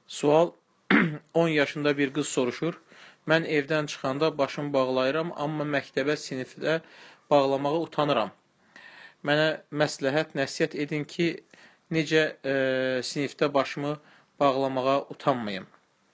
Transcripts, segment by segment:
Sual 10 yaşında bir qız soruşur. Mən evdən çıxanda başımı bağlayıram, amma məktəbə, sinifdə bağlamağa utanıram. Mənə məsləhət, nəsihət edin ki, necə sinifdə başımı bağlamağa utanmayım.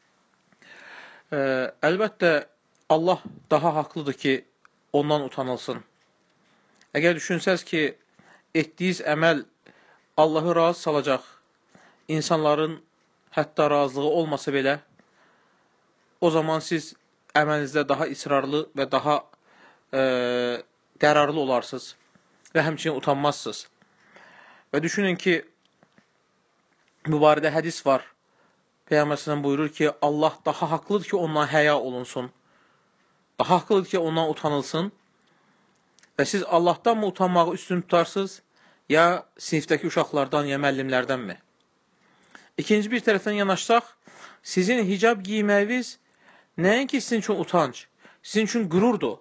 Əlbəttə, Allah daha haqlıdır ki, ondan utanılsın. Əgər düşünsəz ki, etdiyiniz əməl Allahı razı salacaq, insanların hətta razılığı olmasa belə, o zaman siz əməlinizdə daha israrlı və daha qərarlı olarsınız və həmçinin utanmazsınız. Və düşünün ki, bu barədə hədis var. Peyğəmbər s.ə.v buyurur ki, Allah daha haqlıdır ki, ondan həya olunsun. Daha haqlıdır ki, ondan utanılsın. Və siz Allahdan mı utanmağı üstün tutarsınız, ya sinifdəki uşaqlardan, ya müəllimlərdənmi? İkinci bir tərəfdən yanaşsaq, sizin hicab giyməyiniz nəinki sizin üçün utanc, sizin üçün qürurdur.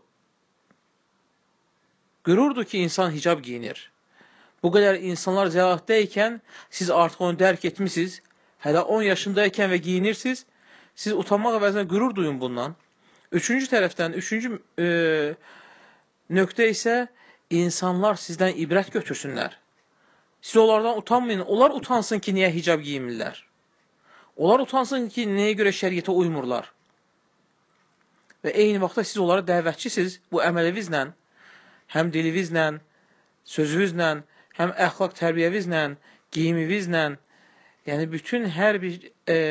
Qürurdur ki, insan hicab giyinir. Bu qədər insanlar cəlaətdəykən, siz artıq onu dərk etmişsiniz, hələ 10 yaşındaykən və giyinirsiniz, siz utanmaq əvəzinə qürur duyun bundan. Üçüncü tərəfdən, üçüncü nöqtə isə insanlar sizdən ibrət götürsünlər. Siz onlardan utanmayın. Onlar utansın ki, niyə hicab giyinmirlər? Onlar utansın ki, nəyə görə şəriətə uymurlar? Və eyni vaxtda siz onlara dəvətçisiniz bu əməlinizlə, həm dilinizlə, sözünüzlə, həm əxlaq tərbiyənizlə, giyiminizlə, yəni bütün hər bir,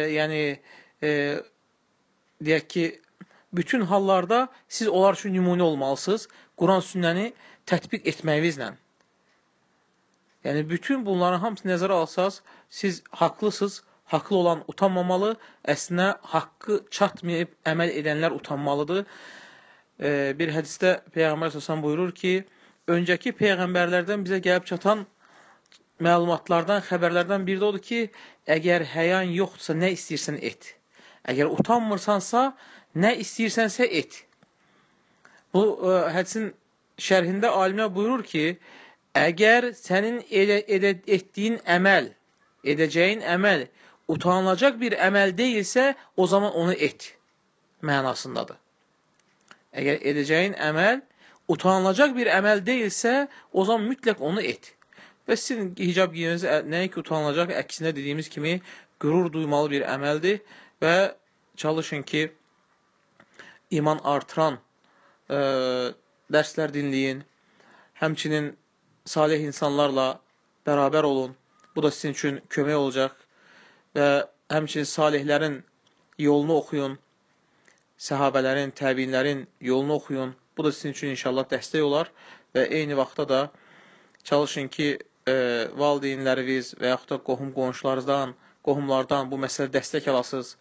deyək ki, bütün hallarda siz onlar üçün nümunə olmalısınız, Quran sünnəni tətbiq etməyinizlə. Yəni, bütün bunların hamısı nəzərə alsaq, siz haqlısınız, haqlı olan utanmamalı, əslində haqqı çatmayıb əməl edənlər utanmalıdır. Bir hədisdə Peyğəmbər s.ə.v buyurur ki, öncəki Peyğəmbərlərdən bizə gəlib çatan məlumatlardan, xəbərlərdən biri də odur ki, əgər həyan yoxdursa, nə istəyirsən et. Əgər utanmırsansa, nə istəyirsənsə et. Bu hədisin şərhində alimlər buyurur ki, əgər sənin etdiyin əməl, edəcəyin əməl utanılacaq bir əməl deyilsə, o zaman onu et mənasındadır. Əgər edəcəyin əməl utanılacaq bir əməl deyilsə, o zaman mütləq onu et. Və sizin hicab giymeniz nəyə ki utanılacaq, əksinə dediyimiz kimi qürur duymalı bir əməldir və çalışın ki, iman artıran dərslər dinləyin, həmçinin salih insanlarla bərabər olun. Bu da sizin üçün kömək olacaq və həmçinin salihlərin yolunu oxuyun, səhabələrin, təbiinlərin yolunu oxuyun. Bu da sizin üçün inşallah dəstək olar və eyni vaxtda da çalışın ki, valideynləriniz və yaxud da qohumlardan bu məsələ dəstək alasınız.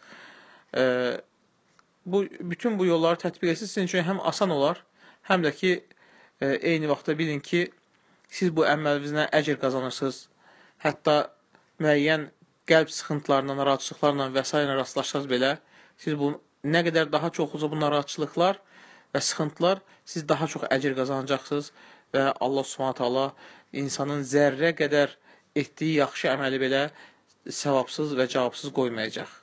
Bütün bu yolları tətbiq etsiniz, sizin üçün həm asan olar, həm də ki, eyni vaxtda bilin ki, siz bu əməlinizlə əcr qazanırsınız. Hətta müəyyən qəlb sıxıntılarla, narahatçılıqlarla və s. rastlaşsanız belə, siz bu nə qədər daha çox olsa bu narahatçılıqlar və sıxıntılar, siz daha çox əcr qazanacaqsınız və Allah Subhanahu taala insanın zərrə qədər etdiyi yaxşı əməli belə savabsız və cavabsız qoymayacaq.